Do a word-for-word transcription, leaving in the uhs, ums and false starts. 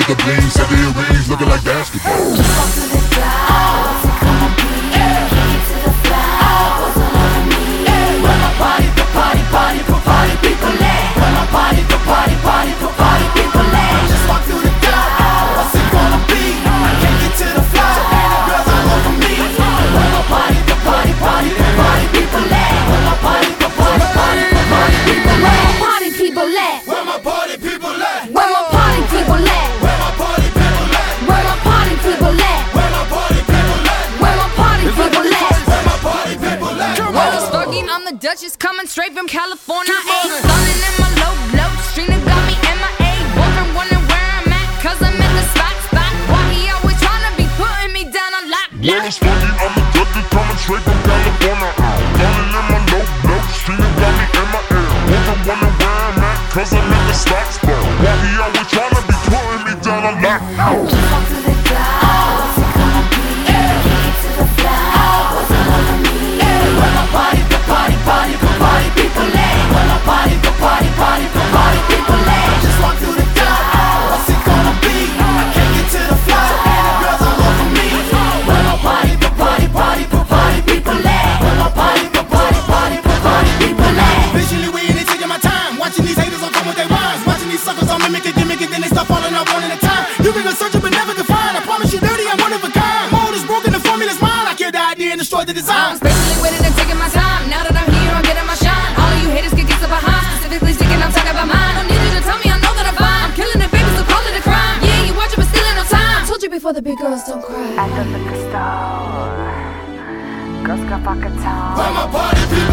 with the bling, set the earrings looking like basketball. Just walk through the clouds, what's it gonna be? Kick it to the floor, what's all over me? Where my party, for party, party, for party people at? Where my party, for party, party, for party people at? Just walk through the clouds, what's it gonna be? I can't get to the floor, so many girls all over me. Where my party, for party, party, for party people at? Where my party, for party, party, for party people at? Party people at? Where my party people at? Where my party people at? Where my party people at? Where my party people at? Where my party people at? Where my party people at? Where my party people at? Well, it's Fergie, I'm the Duchess, coming straight from California. Ayy, stunning in my low blow, Trina got me M I A. Woman wondering where I'm at, cause I'm in the spot, spot. Why he always tryna be putting me down on lock, Well, lock. it's funny, I'm a Duchess coming straight from California. Running in my low blow, Trina got me in my air. Woman wondering where I'm at, cause I'm in the stock spot. Why he always tryna be putting me down on lock. Just walk through the clouds, what's it gonna be? Kick it to the floor, what's all over me? Where my party, for party, party, for party people at? Where my party, for party, party, for party people at? Just walk through the clouds, what's it gonna be? I can't get to the floor, so many girls all over me. Where my party, for party, party, for party people at? Where my party, for party, party, for party people at? Visually we ain't taking my time. Watching these haters all come with their rhymes. Watching these suckers all mimic it, gimmick it, then they start falling off one at a time. You can go searching but never can find. I promise you dirty, I'm one of a kind. Mold is broken, the formula's mine. I kill the idea and destroy the I'm design. spatially waiting and taking my time. Now that I'm here, I'm getting my shine. All of you haters can get so behind. Specifically sticking, I'm talking about mine. Don't need you to tell me, I know that I'm fine. I'm killing it, baby, so call it a crime. Yeah, you watching, but still ain't no time. Told you before, the big girls don't cry. At the liquor store, girls got pocket towels. Where my party people